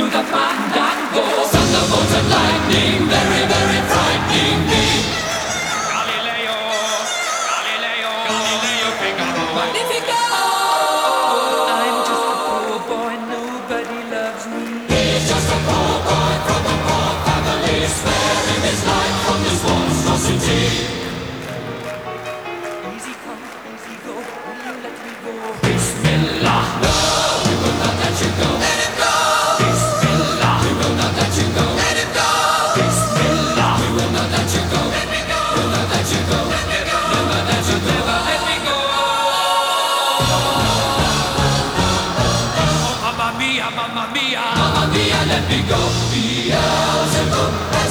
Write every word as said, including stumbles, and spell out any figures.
the fandango. Thunderbolt and lightning, very, very frightening me. Galileo, Galileo, Galileo Figaro. Magnifico! I'm just a poor boy, nobody loves me. He's just a poor boy from a poor family, sparing his life from this monstrosity. Easy come, easy go, will you let me go? Bismillah, no, we will not let you go. Let him go! Bismillah, we will not let you go. Let him go! Bismillah, we will not let you go. Let me go! We'll not let you go. Let me go! Never let you go. Never let me go. Oh, mamma mia, mamma mia, mamma mia, let me go. Beelzebub.